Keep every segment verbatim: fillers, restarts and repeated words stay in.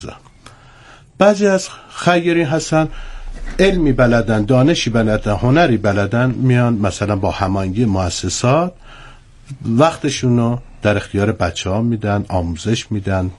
بعضی از خیرین هستن علمی بلدن، دانشی بلدن، هنری بلدن، میان مثلا با هماهنگی مؤسسات وقتشونو در اختیار بچه ها میدن، آموزش میدن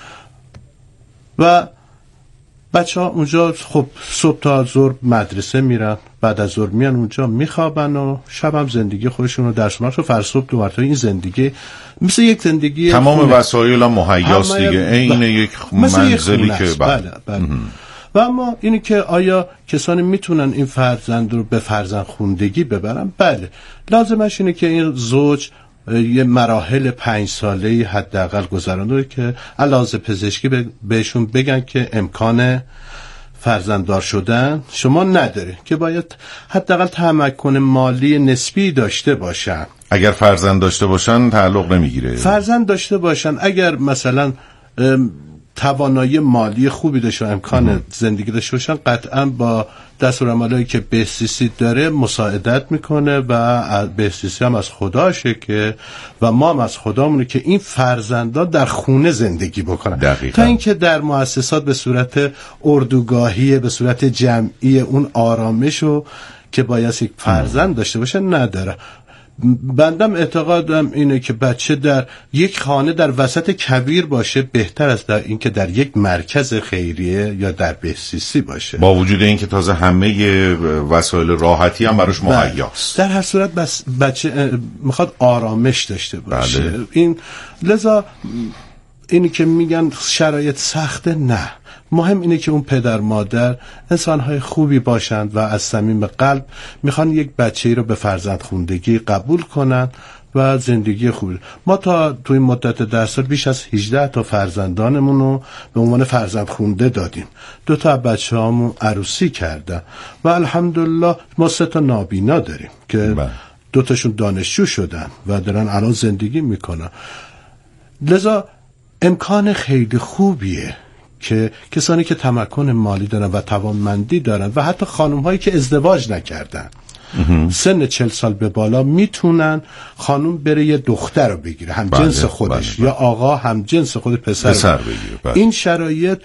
و بچه ها اونجا خب صبح تا ظهر مدرسه میرن، بعد از ظهر میان اونجا میخوابن و شب هم زندگی خودشون رو درس میخونن. تو فرض صبح دو مرتبه این زندگی مثل یک زندگی تمام وسایل هم مهیاست دیگه، عین یک منزلی که بله بله. و اما اینی که آیا کسانی میتونن این فرزند رو به فرزند خوندگی ببرن؟ بله، لازمش اینه که این زوج یه مراحل پنج ساله‌ای حداقل گذرانده که علاوه پزشکی بهشون بگن که امکان فرزنددار شدن شما نداره، که باید حداقل تمکن مالی نسبی داشته باشن. اگر فرزند داشته باشن تعلق نمیگیره. فرزند داشته باشن اگر مثلا توانایی مالی خوبی داشته و امکان ام. زندگی داشته باشن، قطعا با دستورالعملایی که بهسیسی داره مساعدت میکنه و بهسیسی هم از خداشه که و ما هم از خدامونه که این فرزندان در خونه زندگی بکنن. دقیقا. تا اینکه در مؤسسات به صورت اردوگاهی، به صورت جمعی اون آرامشو که باید یک فرزند داشته باشه نداره. بندم اعتقادم اینه که بچه در یک خانه در وسط کویر باشه بهتر است در این که در یک مرکز خیریه یا در بهسیسی باشه، با وجود این که تازه همه وسایل راحتی هم براش مهیاست. در هر صورت بس بچه میخواد آرامش داشته باشه. بله. این لذا اینی که میگن شرایط سخته، نه، مهم اینه که اون پدر مادر انسان‌های خوبی باشند و از صمیم قلب میخوان یک بچه‌ای رو به فرزند خوندگی قبول کنن و زندگی خوبی. ما تا توی مدت درس بیش از هجده تا فرزندانمون رو به عنوان فرزند خونده دادیم. دو تا بچه‌هامون عروسی کردن و الحمدلله ما سه تا نابینا داریم که با. دو تاشون دانشجو شدن و دارن الان زندگی میکنن. لذا امکان خیلی خوبیه که کسانی که تمکن مالی دارن و توانمندی دارن و حتی خانم هایی که ازدواج نکردن سن چهل سال به بالا میتونن خانم بره یه دختر رو بگیره هم بله، جنس خودش بله، بله. یا آقا هم جنس خود پسر, پسر بگیره. بله. این شرایط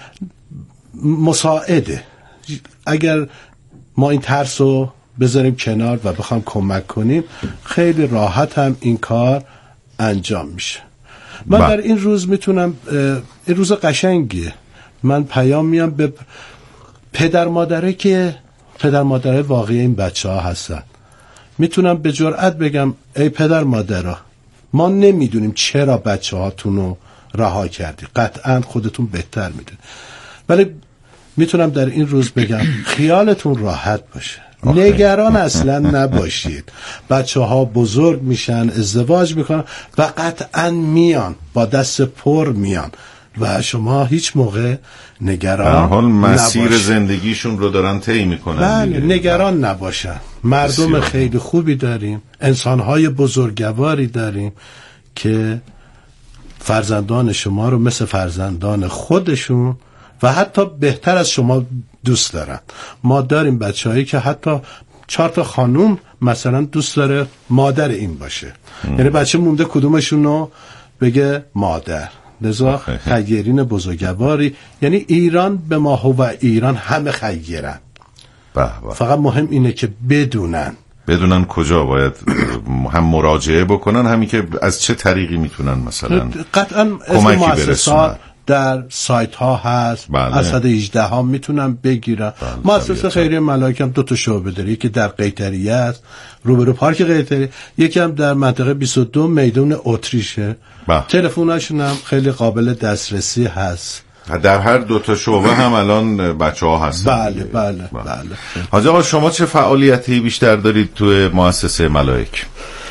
مساعده. اگر ما این ترس رو بذاریم کنار و بخوام کمک کنیم خیلی راحت هم این کار انجام میشه. من با. در این روز میتونم این روز قشنگیه، من پیام میام به پدر مادره که پدر مادره واقعی این بچه ها هستن. میتونم به جرئت بگم ای پدر مادرها، ما نمیدونیم چرا بچه هاتون رو رها کردی، قطعا خودتون بهتر میدونید، ولی میتونم در این روز بگم خیالتون راحت باشه، نگران اصلا نباشید. بچه ها بزرگ میشن، ازدواج میکنن و قطعا میان با دست پر میان و شما هیچ موقع نگران در حال مسیر نباشید. زندگیشون رو دارن طی میکنن. بله، نگران نباشن. مردم بسیار. خیلی خوبی داریم، انسانهای بزرگواری داریم که فرزندان شما رو مثل فرزندان خودشون و حتی بهتر از شما دوست دارن. ما داریم بچه‌هایی که حتی چهار تا خانوم مثلا دوست داره مادر این باشه، یعنی بچه مونده کدومشون رو بگه مادر. لذا خیرین بزرگواری، یعنی ایران به ما هو و ایران همه خیرن. فقط مهم اینه که بدونن بدونن کجا باید هم مراجعه بکنن، همین که از چه طریقی میتونن مثلا قطعا اسم مؤسسات در سایت ها هست. بله. از صد و هجده ها میتونن بگیرن. بله. مؤسسه خیریه ملائک هم دو تا شعبه داره، یکی در قیطریه است روبرو پارک قیطری، یکی هم در منطقه بیست و دو میدون اتریشه. بله. تلفن‌هاشون هم خیلی قابل دسترسی هست. در هر دو تا شعبه هم الان بچه‌ها هستن. بله بله بله, بله. حاج آقا شما چه فعالیتی بیشتر دارید توی مؤسسه ملائک؟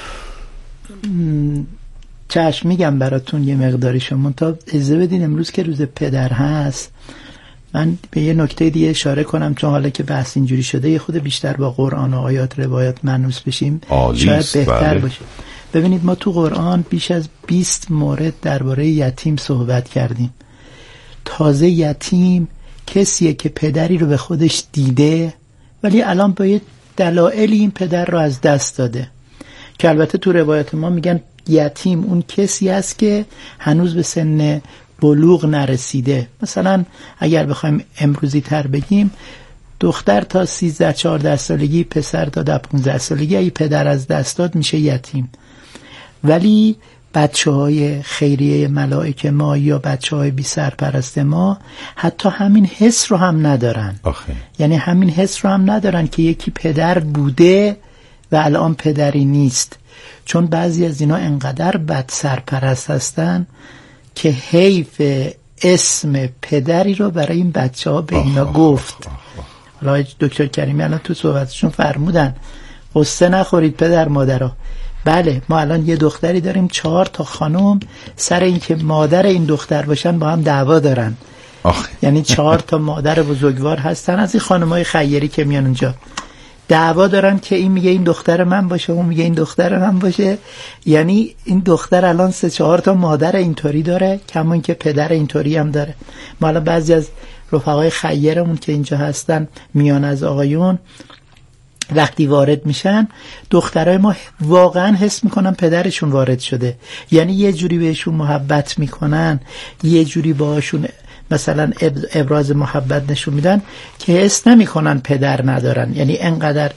چشم میگم براتون یه مقداری. شما تا اجازه بدین امروز که روز پدر هست من به یه نکته دیگه اشاره کنم، چون حالا که بحث اینجوری شده یه خود بیشتر با قرآن و آیات روایات مانوس بشیم شاید بهتر بله. باشه. ببینید ما تو قرآن بیش از بیست مورد درباره یتیم صحبت کردیم. تازه یتیم کسیه که پدری رو به خودش دیده ولی الان با یه دلایلی این پدر رو از دست داده، که البته تو روایت ما میگن یتیم اون کسی است که هنوز به سن بلوغ نرسیده، مثلا اگر بخوایم امروزی تر بگیم، دختر تا سیزده چهارده سالگی، پسر تا ده پونزده سالگی اگه پدر از دست داد میشه یتیم. ولی بچه های خیریه ملائکه ما یا بچه های بی سرپرست ما حتی همین حس رو هم ندارن. آخه. یعنی همین حس رو هم ندارن که یکی پدر بوده و الان پدری نیست، چون بعضی از اینا انقدر بد سرپرست هستن که حیف اسم پدری رو برای این بچه ها به اینا گفت. حالا دکتر کریمی الان تو صحبتشون فرمودن قصه نخورید پدر مادرها. بله، ما الان یه دختری داریم چهار تا خانم سر این که مادر این دختر باشن با هم دعوا دارن. آخه. یعنی چهار تا مادر بزرگوار هستن از این خانمای خیری که میان اونجا دعوا دارن که این میگه این دختر من باشه، اون میگه این دختر من باشه. یعنی این دختر الان سه چهار تا مادر اینطوری داره، کما که پدر اینطوری هم داره. ما الان بعضی از رفقای خیرمون که اینجا هستن میان از آقایون وقتی وارد میشن، دخترای ما واقعا حس میکنن پدرشون وارد شده، یعنی یه جوری بهشون محبت میکنن، یه جوری باهاشون مثلا ابراز محبت نشون میدن که حس نمیکنن پدر ندارن. یعنی انقدر.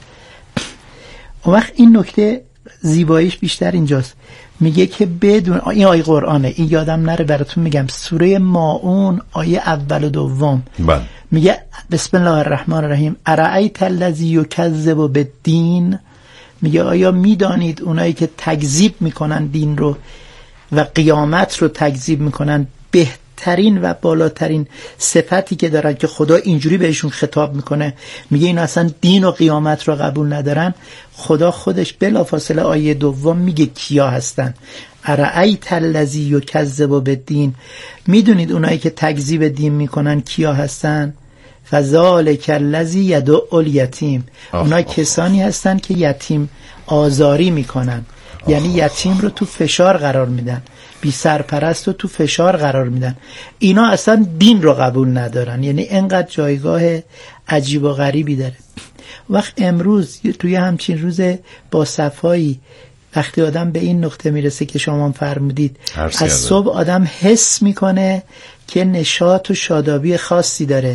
اون وقت این نکته زیباییش بیشتر اینجاست، میگه که بدون این آیه قرآنه، این یادم نره براتون میگم، سوره ماعون آیه اول و دوم. بله. میگه بسم الله الرحمن الرحیم ارأیت الذی یکذب بالدین، میگه آیا میدانید اونایی که تکذیب میکنن دین رو و قیامت رو تکذیب میکنن، بهترین و بالاترین صفتی که دارن که خدا اینجوری بهشون خطاب میکنه، میگه این اصلا دین و قیامت رو قبول ندارن. خدا خودش بلافاصله آیه دوم میگه کیا هستن. ارأیت الذی یکذب بالدین، میدونید اونایی که تکذیب دین میکنن کیا هستن؟ فذلک الذی یدعو الیتیم، اونا کسانی هستن که یتیم آزاری میکنن، یعنی یتیم رو تو فشار قرار میدن، بی سرپرست رو تو فشار قرار میدن. اینا اصلا دین رو قبول ندارن، یعنی انقدر جایگاه عجیب و غریبی داره. وقت امروز توی همچین روز با صفایی وقتی آدم به این نقطه میرسه که شما فرمودید، از صبح آدم حس میکنه که نشاط و شادابی خاصی داره.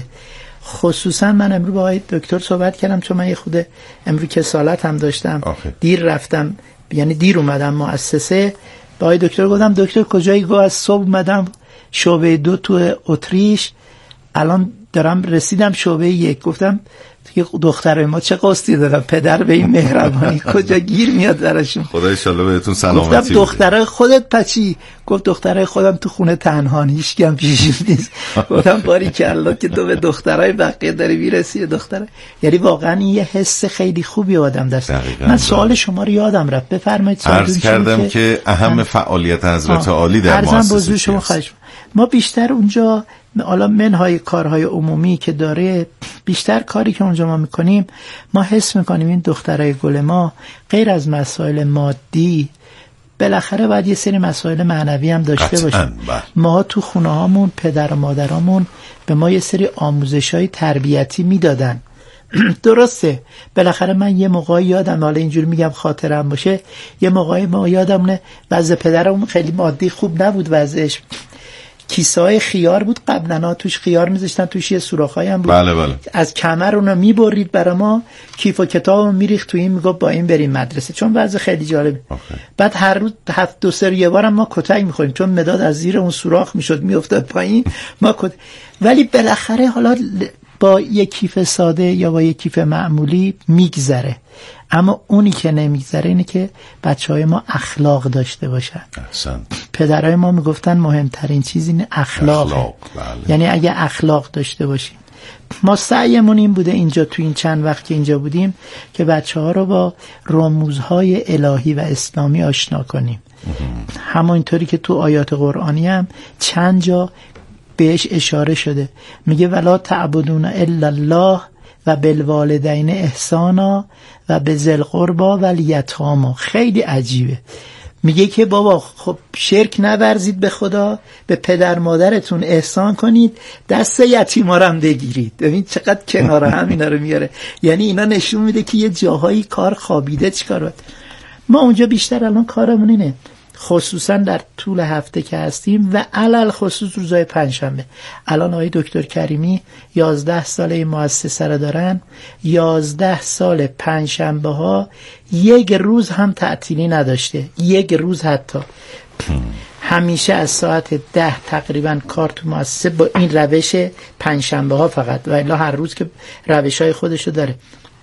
خصوصا من امروز با آقای دکتر صحبت کردم، چون من یه خود امروز کسالت هم داشتم. آخه. دیر رفتم، یعنی دیر اومدم مؤسسه. با آقای دکتر گفتم دکتر کجایی؟ گفت از صبح اومدم شعبه دو تو اتریش، الان دارم رسیدم شعبه یک. گفتم دخترای ما چه قصدی دارن، پدر به این مهربانی کجا گیر میاد درشون. خدا ان شاءالله بهتون سلامتی. گفتم دخترای خودت پچی؟ گفت دخترای خودم تو خونه تنها، هیچ کم پیشم نیست. گفتم باریکالله که تو به دخترای بقیه داری میرسی. دخترای یعنی واقعا این یه حس خیلی خوبی آدم داشت. من سوال شما رو یادم رفت، بفرمایید. عرض کردم که, که اهم فعالیت حضرت عالی در مؤسسه شما خواهش. ما بیشتر اونجا حالا منهای کارهای عمومی که داره، بیشتر کاری که اونجا ما میکنیم، ما حس میکنیم این دخترای گل ما غیر از مسائل مادی بالاخره باید یه سری مسائل معنوی هم داشته باشیم. ما تو خونه هامون پدر و مادرامون به ما یه سری آموزش‌های تربیتی میدادن. درسته، بالاخره من یه موقعی یادم، حالا اینجوری میگم خاطرم باشه، یه موقعی ما یادمونه وضع پدرمون خیلی مادی خوب نبود وضعش. کیسه‌های خیار بود قبلا، توش خیار میذاشتن، توش یه سوراخ‌هایی هم بود. بله بله. از کمر اونو میبرید برای ما، کیف و کتابو میریخت تو این، میگفت با این بریم مدرسه، چون وضع خیلی جالب. بعد هر روز هفت دو سر یه بارم ما کتک میخوریم، چون مداد از زیر اون سوراخ میشد میافتاد پایین ما کت... ولی بالاخره حالا با یک کیف ساده یا با یک کیف معمولی میگذره. اما اونی که نمیگذره اینه که بچهای ما اخلاق داشته باشن. احسن. پدرای ما میگفتن مهمترین چیز اینه اخلاق. اخلاق. بله. یعنی اگه اخلاق داشته باشیم، ما سعیمون این بوده اینجا تو این چند وقت که اینجا بودیم که بچه‌ها رو با رموزهای الهی و اسلامی آشنا کنیم. همونطوری که تو آیات قرآنی هم چند جا بهش اشاره شده، میگه ولا تعبدون الا الله و بالوالدین احسانا و بذل قربا و الیتاما. خیلی عجیبه، میگه که بابا خب شرک نورزید به خدا، به پدر مادرتون احسان کنید، دست یتیما رو هم بگیرید. ببین چقدر کنار هم اینا رو میاره. یعنی اینا نشون میده که یه جاهایی کار خوابیده. چیکار باید ما اونجا بیشتر الان کارمون اینه خصوصا در طول هفته که هستیم و علل خصوص روزهای پنجشنبه. الان آقای دکتر کریمی یازده ساله این مؤسسه رو دارن، یازده سال پنجشنبه ها یک روز هم تعطیلی نداشته، یک روز حتی. همیشه از ساعت ده تقریبا کار تو مؤسسه با این روش پنجشنبه ها فقط، و الا هر روز که روش های خودشو داره.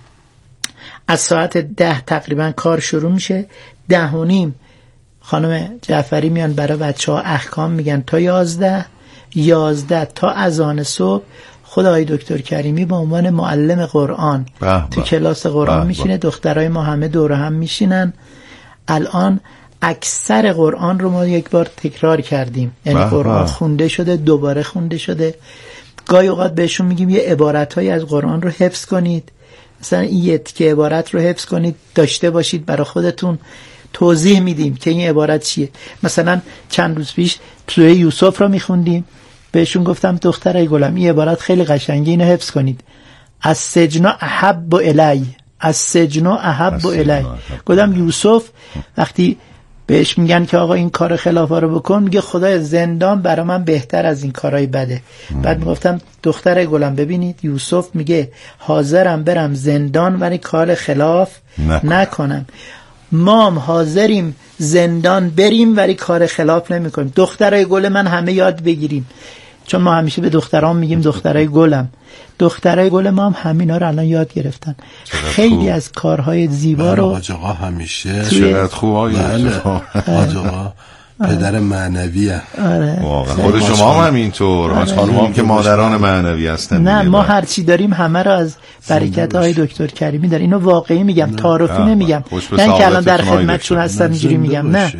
از ساعت ده تقریبا کار شروع میشه، ده و نیم خانم جعفری میان برای بچه ها احکام میگن تا یازده، یازده تا اذان صبح خدای دکتر کریمی به عنوان معلم قرآن تو کلاس قرآن میشینه، دخترای ما همه دور هم میشینن. الان اکثر قرآن رو ما یک بار تکرار کردیم، یعنی قرآن خونده شده، دوباره خونده شده. گاهی اوقات بهشون میگیم یه عبارتهایی از قرآن رو حفظ کنید، مثلا این یه تیکه عبارت رو حفظ کنید داشته باشید برای خودتون. توضیح میدیم که این عبارت چیه. مثلا چند روز پیش سوره یوسف رو میخوندیم، بهشون گفتم دخترای گلم این عبارت خیلی قشنگه، اینو حفظ کنید. از سجن احب الی، از سجن احب الی. گفتم یوسف وقتی بهش میگن که آقا این کار خلافا رو بکن، میگه خدای زندان برای من بهتر از این کارهای بده. بعد میگفتم دختر گلم ببینید یوسف میگه حاضرم برم زندان ولی کار خلاف نکنم. ما هم حاضریم زندان بریم ولی کار خلاف نمی کنیم. دخترای گل من همه یاد بگیریم، چون ما همیشه به دختران میگیم دخترای گلم. دخترای گل ما هم همینا رو الان یاد گرفتن. خیلی از کارهای زیبا رو حاج آقا همیشه چقدر خوبه حاج آقا پدر معنوی آره. واقعا خود شما هم همینطور، حاج خانم هم که مادران معنوی هستن. نه ما هر چی داریم همه رو از برکت های دکتر کریمی داریم. اینو واقعی میگم، تعارفی نمیگم، نه اینکه الان در خدمتشون هستم اینجوری میگم، نه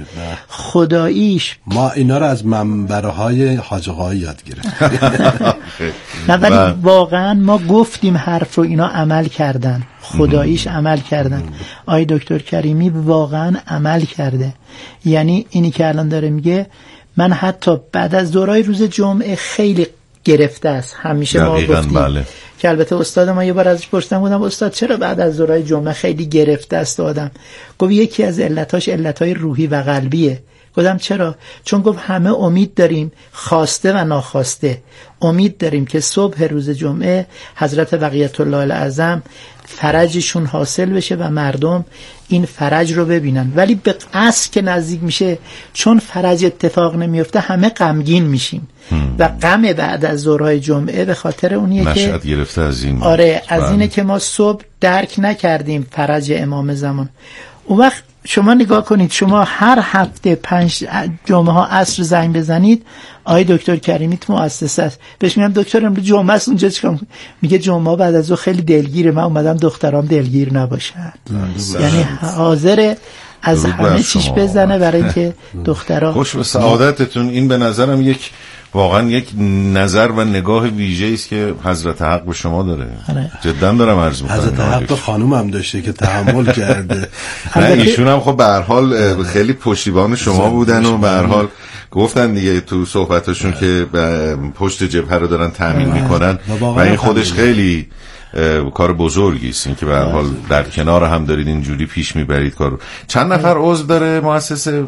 خداییش ما اینا رو از منبرهای حاج آقا یاد گرفتیم. نه ولی واقعا ما گفتیم حرف رو، اینا عمل کردن، خداییش عمل کردن. آی دکتر کریمی واقعا عمل کرده. یعنی اینی که الان داره میگه، من حتی بعد از دورای روز جمعه خیلی گرفته است. همیشه ما گفتیم بله. که البته استاد ما یه بار ازش پرسیدم، بودم استاد چرا بعد از دورای جمعه خیلی گرفته است آدم؟ گفت یکی از علتاش علتای روحی و قلبیه. گفتم چرا؟ چون گفت همه امید داریم، خواسته و ناخواسته امید داریم که صبح روز جمعه حضرت بقیت الله الاعظم فرجشون حاصل بشه و مردم این فرج رو ببینن. ولی به قصد که نزدیک میشه، چون فرج اتفاق نمیفته، همه غمگین میشیم هم. و غم بعد از ظهرهای جمعه به خاطر اونیه که گرفته از این آره از اینه که ما صبح درک نکردیم فرج امام زمان. اون وقت شما نگاه کنید، شما هر هفته پنج جمعه ها عصر زنگ بزنید، آقای دکتر کریمی تو مؤسسه است، بهش میگم دکتر امروز جمعه است اونجا چیکار می‌کنی؟ میگه جمعه بعد از اون خیلی دلگیره، من اومدم دخترام دلگیر نباشن. یعنی حاضر از همه چیش بزنه برای که دخترها خوش به سعادتتون. این به نظرم یک واقعا یک نظر و نگاه ویژه‌ای است که حضرت حق به شما داره. جدا دارم عرض می‌کنم. حضرت حق خانم هم داشته که تحمل کرده. نه ایشون هم خب به هر حال خیلی پشتیبان شما بودن و به هر حال گفتن دیگه تو صحبتاشون که پشت جبهه رو دارن تامین میکنن و این خودش خیلی کار بزرگی است، این که به هر حال در کنار هم دارید اینجوری پیش میبرید کارو. چند نفر عضو داره مؤسسه؟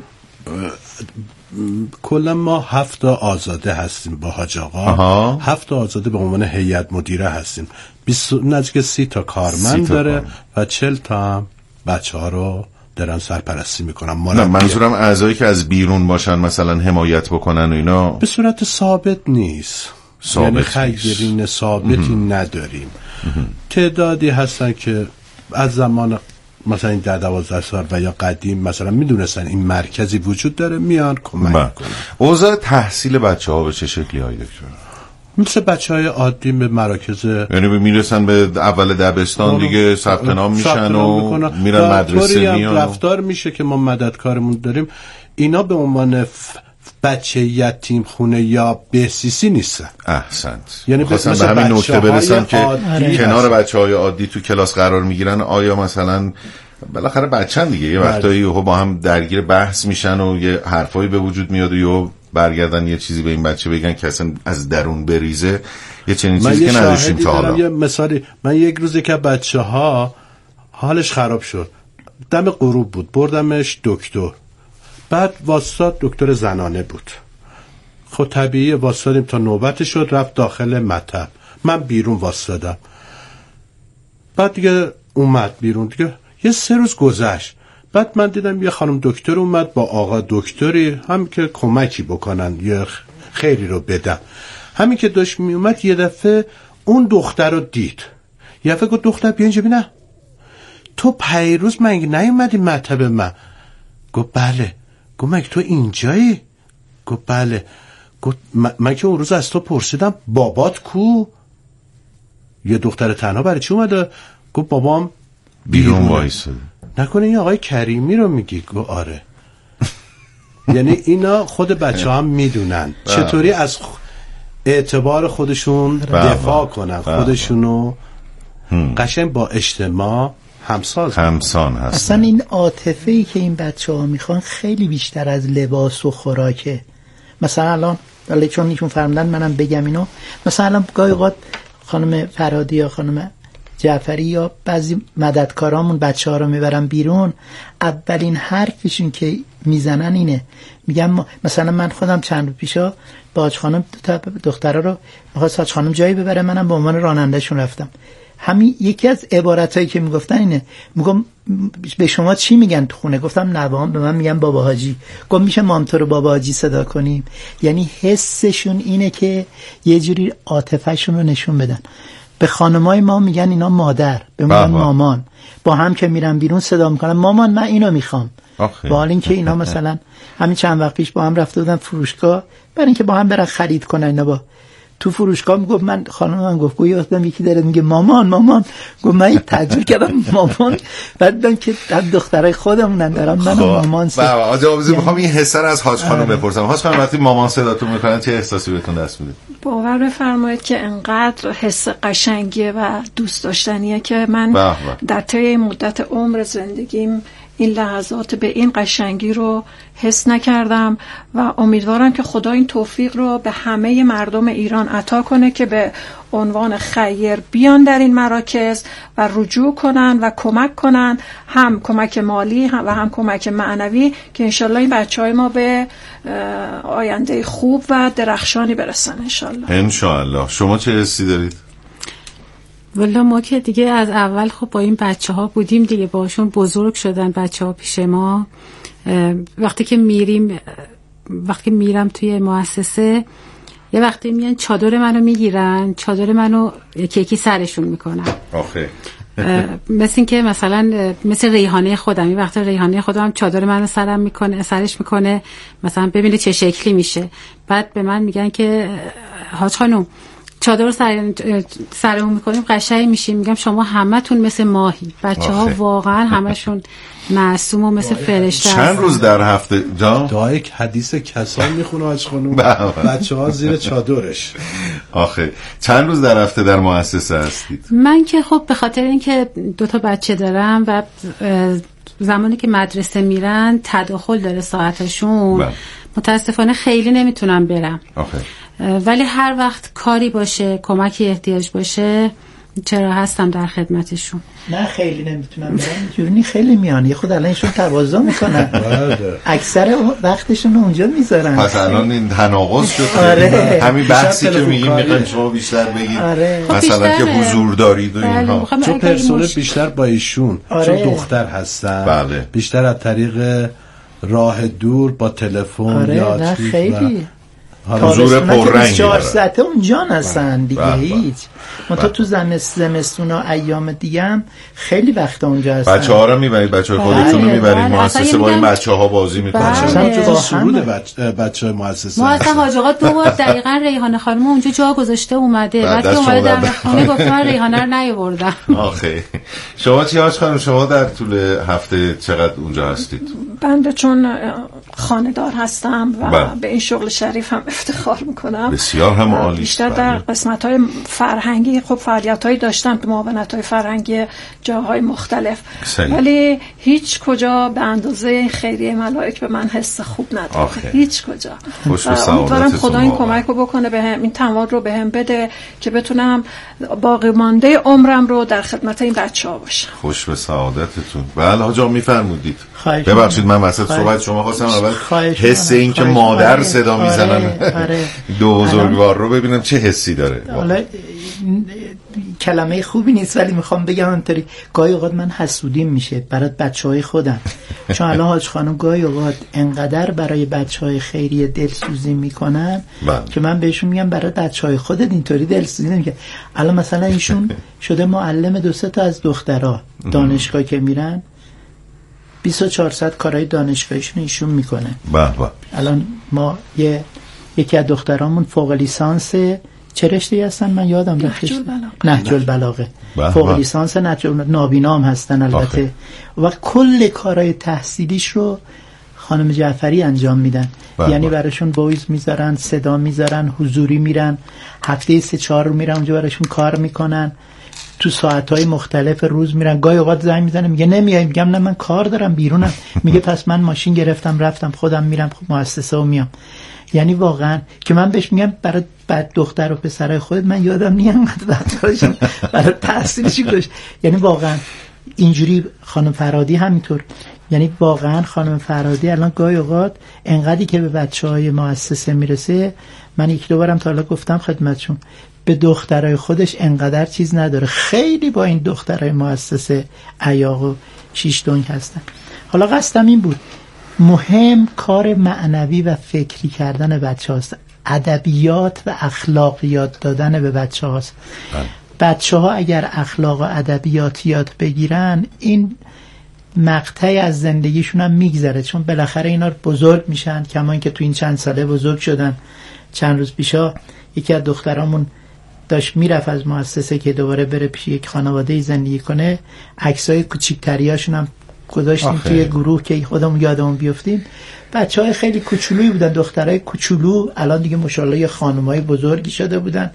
کلا ما هفت آزاده هستیم با حاج آقا. هفت آزاده به عنوان هیئت مدیره هستیم. بیست نزدیک سی تا کارمند داره کارمند. و چهل تا بچه ها رو دارن سرپرستی میکنن. نه منظورم اعضایی که از بیرون باشن مثلا حمایت بکنن و اینا به صورت ثابت نیست، ثابت یعنی خیرین ثابتی نداریم. تعدادی هستن که از زمان مثلا این ده دوازده سال و یا قدیم مثلا میدونستن این مرکزی وجود داره، میان کمک میکنن. اوضاع تحصیل بچه ها به چه شکلی های دکتر؟ مثل بچه های عادی به مراکز، یعنی میرسن به اول دبستان دیگه ثبت نام میشن و میرن مدرسه، میان رفتار میشه که ما مددکارمون داریم. اینا به عنوان ف... بچه یتیم خونه یا بهسیسی نیستن. احسنت. یعنی خواستم به همین نکته برسم که کنار بچه های عادی تو کلاس قرار میگیرن، آیا مثلا بالاخره بچه‌ن دیگه یه وقتایی با هم درگیر بحث میشن و یه حرفایی به وجود میاد و یه برگردن یه چیزی به این بچه بگن که اصلا از درون بریزه، یه چنین چیزی که نداشتیم تا حالا. یه مثالی، من یک روزی که بچه ها حالش خراب شد، دم غروب بود، بردمش دکتر. بعد واسطاد دکتر زنانه بود. خب طبیعی واسطادیم تا نوبتش شد، رفت داخل مطب، من بیرون واسطادم. بعد دیگه اومد بیرون، دیگه یه سه روز گذشت. بعد من دیدم یه خانم دکتر اومد با آقا دکتری، هم که کمکی بکنن یه خیری رو بدم. همین که داشت می اومد یه دفعه اون دختر رو دید. یه دفعه گفت دختر بیا اینجا ببینم، تو پیروز مگه نیومدی مطب من؟ گفت بله. گفت مگه تو اینجایی؟ گفت بله. گفت من که اون روز از تو پرسیدم بابات کو؟ یه دختر تنها برای چی اومده؟ گفت بابام بیرون وایساده. نکنه این آقای کریمی رو میگی؟ گفت آره. یعنی اینا خود بچه هم میدونن چطوری از اعتبار خودشون دفاع کنن، خودشونو قشنگ با اجتماع همساز همسان هستن. اصلا این عاطفه‌ای که این بچه ها میخوان خیلی بیشتر از لباس و خوراکه. مثلا الان ولی چون ایشون فرمودن منم بگم اینو، مثلا الان گاهی اوقات خانم فرهادی یا خانم جعفری یا بعضی مددکارامون بچه ها رو میبرن بیرون، اولین حرفشون که میزنن اینه، میگم مثلا من خودم چند روز پیشا با حاج خانم دو تا دخترها رو میخواست حاج خانم جایی ببره، منم به عنوان رانندهشون رفتم. همین یکی از عبارتایی که میگفتن اینه، میگم به شما چی میگن تو خونه؟ گفتم نوام به من میگن بابا حاجی. گفت میشه مام تو رو بابا حاجی صدا کنیم؟ یعنی حسشون اینه که یه جوری عاطفه‌شون رو نشون بدن. به خانمای ما میگن اینا مادر، به میگن مامان. با هم که میرن بیرون صدا میکنن مامان من اینو میخوام. با حال اینکه اینا مثلا همین چند وقت پیش با هم رفته بودن فروشگاه، برای اینکه با هم برن خرید کنن، اینا با تو فروشگاه میگفت من خانم من گفت گویا وقتی یکی داره میگه مامان مامان، گفت من تعجب کردم مامان، بعد دیدم که دخترای خودمونن دارن من مامان صدا. بابا آجا میخوام این حس رو از حاج خانم بپرسم. حاج خانم وقتی مامان صداتون میکنن چه احساسی بهتون دست میده؟ باور بفرمایید که انقدر حس قشنگیه و دوست داشتنیه که من بح بح. در طی مدت عمر زندگیم این لحظات به این قشنگی رو حس نکردم و امیدوارم که خدا این توفیق رو به همه مردم ایران عطا کنه که به عنوان خیر بیان در این مراکز و رجوع کنن و کمک کنن، هم کمک مالی و هم کمک معنوی، که انشالله این بچه های ما به آینده خوب و درخشانی برسن انشالله. انشالله. شما چه حسی دارید؟ والا ما که دیگه از اول خب با این بچه ها بودیم دیگه، باشون بزرگ شدن بچه ها پیش ما. وقتی که میریم وقتی میرم توی مؤسسه یه وقتی میان چادر منو میگیرن، چادر منو یکی یکی سرشون میکنن. آخه مثل این که مثلا مثل ریحانه خودم، این وقتا ریحانه خودم چادر منو سرم میکنه سرش میکنه، مثلا ببینه چه شکلی میشه. بعد به من میگن که حاج خانم چادر سر سرمون میکنیم قشنگ میشیم. میگم شما همتون مثل ماهی. بچه ها واقعا همشون معصوم و مثل فرشته. چند روز در هفته جا دعای حدیث کسان میخونه حاج خانم، بچه ها زیر چادرش. آخه چند روز در هفته در مؤسسه هستید؟ من که خب به خاطر اینکه دو تا بچه دارم و زمانی که مدرسه میرن تداخل داره ساعتشون، بله. متاسفانه خیلی نمیتونم برم. آخه ولی هر وقت کاری باشه، کمکی احتیاج باشه، چرا هستم در خدمتشون. نه خیلی نمیتونم برم، جورنی خیلی میان، یه خود الان ایشون تواضع میکنن، اکثر وقتشون اونجا میذارن. پس الان این تناقض شد. آره. همین بحثی که میگیم میخوایم شما بیشتر بگید. آره. مثلا که حضور دارید و اینها، چون پرسنل بیشتر با ایشون، آره. چون دختر هستن، بله. بیشتر از طریق راه دور با تلفن. آره. یا نه خیلی حضور پررنگی چهار ساعته اونجا هستن دیگه. بله. هیچ من تو تو زمستون و ایام دیگه هم خیلی وقت اونجا هستن. بچه ها رو میبرید، بچه های خودتون رو میبرید مؤسسه، با این بچه ها بازی میکنن. اصلا تو سرود بچه های مؤسسه ما اصلا حاج آقا دو بار دقیقاً ریحانه خانم اونجا جا گذاشته اومده، بعد که اومده در خونه گفت من ریحانه رو نیاوردم. آخه شما چی حاج خانم، شما در طول هفته چقدر اونجا هستید؟ بنده چون خانه‌دار هستم و با. به این شغل شریف هم افتخار میکنم. بسیار هم عالی. بیشتر در قسمت‌های فرهنگی خب فعالیت‌هایی داشتم، معاونت‌های فرهنگی جاهای مختلف، سعی. ولی هیچ کجا به اندازه خیریه ملائک به من حس خوب نداره. هیچ کجا. امیدوارم خدا این کمک رو بکنه بهم، این تمام رو بهم بده که بتونم باقی مانده عمرم رو در خدمت این بچه‌ها باشم. خوش به سعادتتون. بله حاجا میفرمودید. ببخشید من وسط صحبت شما خواستم اول اول حس این که مادر صدا میزنن آره، آره. دو بزرگوار رو ببینم چه حسی داره. حالا کلمه خوبی نیست ولی میخوام بگم همونطوری گاهی اوقات من حسودیم میشه برای بچهای خودم، چون الان حاج خانم گاهی اوقات انقدر برای بچهای خیریه دلسوزی میکنن که من بهشون میگم برای بچهای خودت اینطوری دلسوزی نمیکنه. الان مثلا ایشون شده معلم دو سه تا از دخترها دانشگاه که میرن بیست و چهار ساعت کارهای دانشگاهیشون ایشون میکنه. به به. الان ما یه یکی از دخترامون فوق لیسانس چه رشته‌ای هستن من یادم رفت، نهج البلاغه، فوق لیسانس نهج نابینا هم هستن البته و کل کارهای تحصیلیش رو خانم جعفری انجام میدن. بله. یعنی براشون وایس میذارن، صدا میذارن، حضوری میرن، هفته سه چهار رو میرن اونجا براشون کار میکنن، تو ساعتهای مختلف روز میرن. گاهی اوقات زنگ میزنه میگه نمیای، میگم نه من کار دارم بیرونم، میگه پس من ماشین گرفتم رفتم خودم میرم مؤسسه و میام. یعنی واقعا که من بهش میگم برای بعد دختر و پسرای خودت من یادم نیامد بعدشون برای تحصیلش گوش. یعنی واقعا اینجوری خانم فرادی همینطور. یعنی واقعا خانم فرادی الان گاهی اوقات انقدری که به بچهای مؤسسه میرسه، من یک دو بارم تا حالا گفتم خدمتشون، به دخترای خودش انقدر چیز نداره، خیلی با این دخترای مؤسسه عیاق و شیش دنگ هستن. حالا قصدم این بود مهم کار معنوی و فکری کردن بچه هاست، ادبیات و اخلاقیات دادن به بچه هاست. بچه ها اگر اخلاق و ادبیات یاد بگیرن این مقطعی از زندگیشون هم میگذره، چون بالاخره اینا بزرگ میشن. کما این که تو این چند ساله بزرگ شدن. چند روز پیشا یکی از دخترامون داشت میرفت از مؤسسه که دوباره بره پیش یک خانواده زندگی کنه، عکسای کوچیکتریاشون هم گذاشتیم توی گروه که خودمون یادمون بیافتیم. بچهای خیلی کوچولویی بودن، دخترای کوچولو، الان دیگه ماشاءالله یه خانمای بزرگی شده بودن.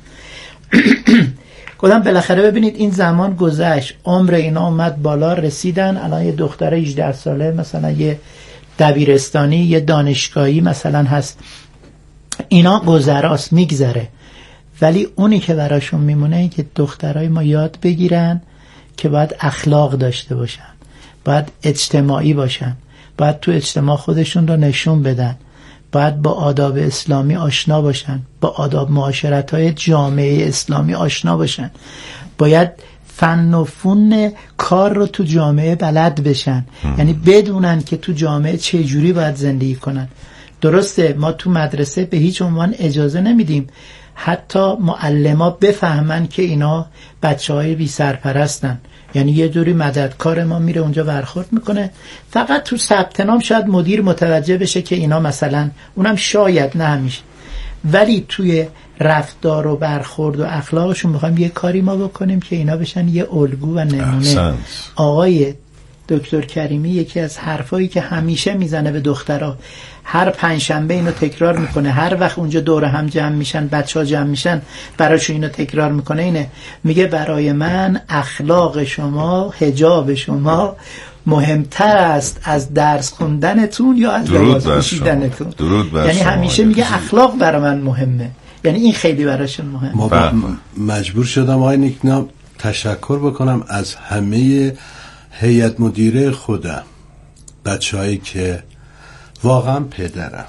گفتم بالاخره ببینید این زمان گذشت، عمر اینا اومد بالا، رسیدن الان یه دختر هجده ساله مثلا یه دبیرستانی یه دانشگاهی مثلا هست، اینا گذراست میگذره. ولی اونی که براشون میمونه این که دخترای ما یاد بگیرن که باید اخلاق داشته باشن، باید اجتماعی باشن، باید تو اجتماع خودشون رو نشون بدن، باید با آداب اسلامی آشنا باشن، با آداب معاشرت‌های جامعه اسلامی آشنا باشن، باید فن و فن کار رو تو جامعه بلد بشن. یعنی بدونن که تو جامعه چه جوری باید زندگی کنن. درسته ما تو مدرسه به هیچ عنوان اجازه نمیدیم حتی معلما بفهمن که اینا بچه‌های بی سرپرستن، یعنی یه جوری مددکار ما میره اونجا برخورد میکنه. فقط تو ثبت نام شاید مدیر متوجه بشه که اینا مثلا، اونم شاید نه همیشه، ولی توی رفتار و برخورد و اخلاقشون میخوایم یه کاری ما بکنیم که اینا بشن یه الگو و نمونه. آقای دکتر کریمی یکی از حرفایی که همیشه میزنه به دخترها، هر پنجشنبه اینو تکرار میکنه، هر وقت اونجا دور هم جمع میشن بچه‌ها جمع میشن براشون اینو تکرار میکنه، اینه میگه برای من اخلاق شما، حجاب شما مهمتر است از درس خوندنتون یا از لباس پوشیدنتون. یعنی همیشه میگه اخلاق برای من مهمه، یعنی این خیلی براشون مهمه. ما مجبور شدم آقای نیکنا تشکر بکنم از همه هیئت مدیره خودم، بچه‌هایی که واقعا پدرم.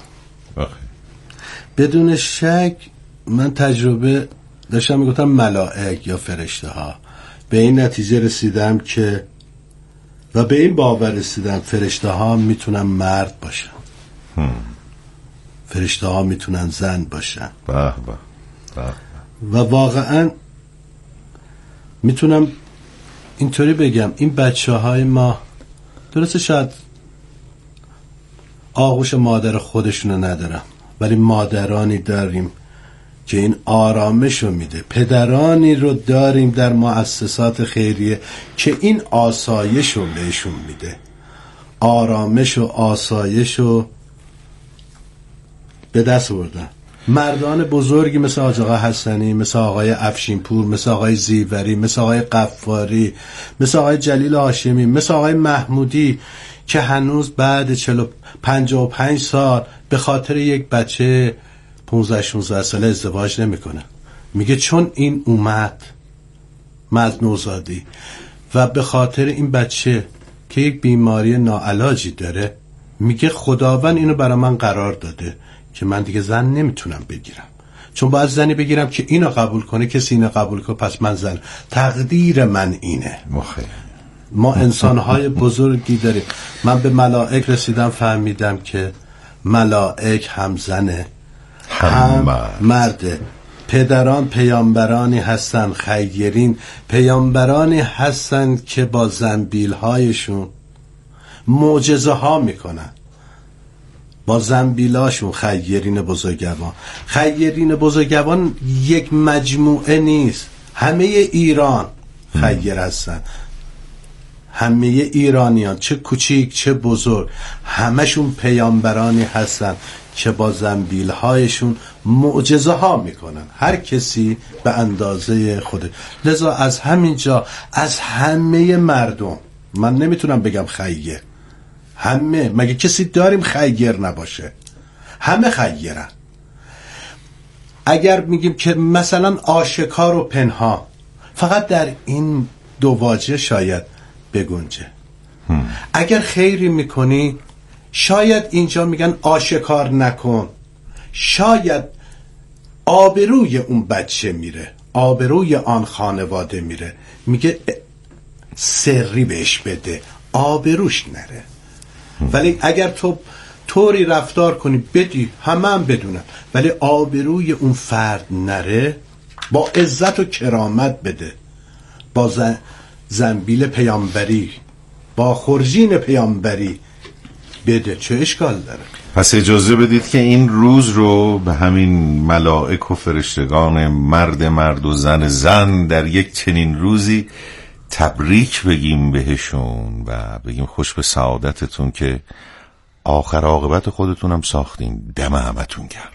بدون شک من تجربه داشتم میگفتم ملائک یا فرشته ها، به این نتیجه رسیدم که و به این باور رسیدم فرشته ها میتونن مرد باشن، فرشته ها میتونن زن باشن. به به و واقعا میتونم اینطوری بگم این بچه های ما درسته شاید آغوش مادر خودشونو ندارم، ولی مادرانی داریم که این آرامش رو میده، پدرانی رو داریم در مؤسسات خیریه که این آسایش رو بهشون میده، آرامش و آسایش رو به دست بردن. مردان بزرگی مثل آقای حسنی، مثل آقای افشینپور، مثل آقای زیوری، مثل آقای قفاری، مثل آقای جلیل هاشمی، مثل آقای محمودی که هنوز بعد چهل پنجاه و پنج سال به خاطر یک بچه پانزده شانزده ساله ازدواج نمیکنه. میگه چون این اومد من نوزادی و به خاطر این بچه که یک بیماری ناعلاجی داره میگه خداوند اینو برای من قرار داده که من دیگه زن نمیتونم بگیرم، چون باید زنی بگیرم که اینو قبول کنه، کسی اینو قبول کنه، پس من زن. تقدیر من اینه. مخیر. ما انسانهای بزرگی داریم. من به ملائک رسیدم، فهمیدم که ملائک هم زنه هم مرده. پدران پیامبرانی هستن، خیرین پیامبرانی هستن که با زنبیل هایشون معجزه ها میکنن، با زنبیلاشون. خیرین بزرگوان، خیرین بزرگوان یک مجموعه نیست، همه ایران خیر هستن، همه ایرانیان چه کوچیک چه بزرگ همشون پیامبرانی هستن که با زنبیل هایشون معجزه ها میکنن، هر کسی به اندازه خوده. لذا از همین جا از همه مردم، من نمیتونم بگم خیر، همه، مگه کسی داریم خیر نباشه؟ همه خیرن. اگر میگیم که مثلا آشکار و پنهان، فقط در این دو واژه شاید بگنجه. اگر خیری میکنی شاید اینجا میگن آشکار نکن، شاید آبروی اون بچه میره، آبروی آن خانواده میره، میگه سری بهش بده آبروش نره. ولی اگر تو طوری رفتار کنی بدی همه هم بدونن، ولی آبروی اون فرد نره، با عزت و کرامت بده، با زن زنبیل پیامبری، با خورجین پیامبری بده، چه اشکال داره؟ پس اجازه بدید که این روز رو به همین ملائک و فرشتگان مرد مرد و زن زن در یک چنین روزی تبریک بگیم بهشون و بگیم خوش به سعادتتون که آخر عاقبت خودتونم ساختین. دم همتون گرم.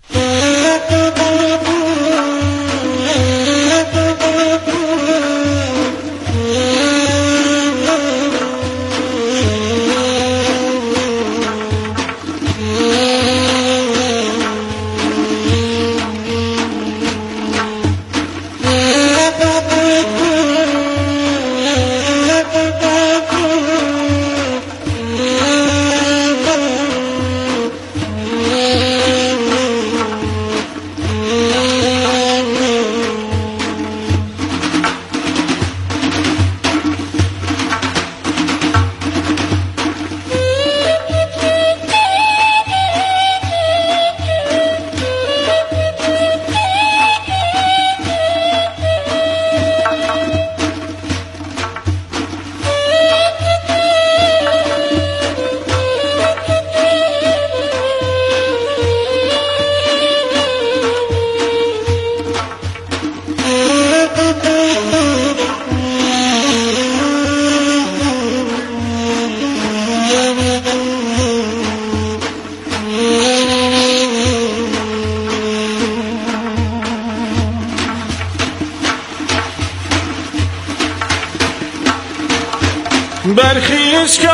برخیز که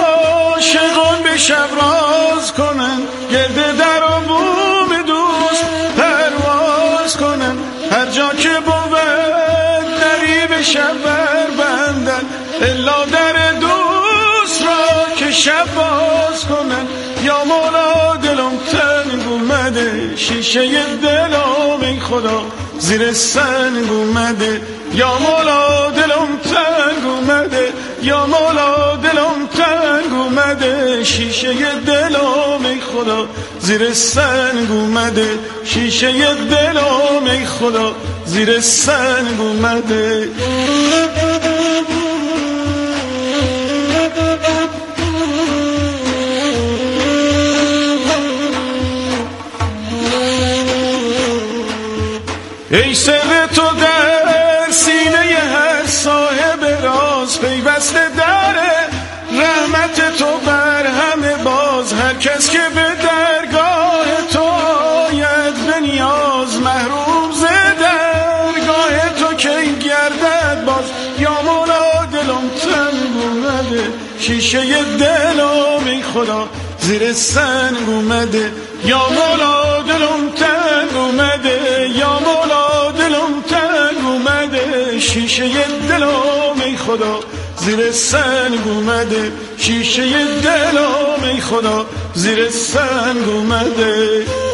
عاشقان به شب راز کنن، گرد در و بوم دوست پرواز کنن، هر جا که بود دری به شب بر بندن، الا در دوست را که شب باز کنن. یا مولا دلم تنگ اومده، شیشه دلم ای خدا زیر سنگ اومده. یا مولا دلم تنگ اومده، یا مولا دلم تنگ اومده، شیشه دلم ای خدا زیر سنگ اومده، شیشه دلم ای خدا زیر سنگ اومده. ای سر تو در سینه هر صاحب راز، پیوسته داره رحمت تو بر همه باز. هر کس که به درگاه تو آید به نیاز، محروم ز درگاه تو کی گردد باز. یا مولا دلم تنگ اومده، شیشه دلم ای خدا زیر سنگ اومده. یا مولا دلم تنگ اومده، یا مولا دلم تنگ اومده، شیشه دلم ای خدا زیر سنگ اومده، شیشه دلم ای خدا زیر سنگ اومده.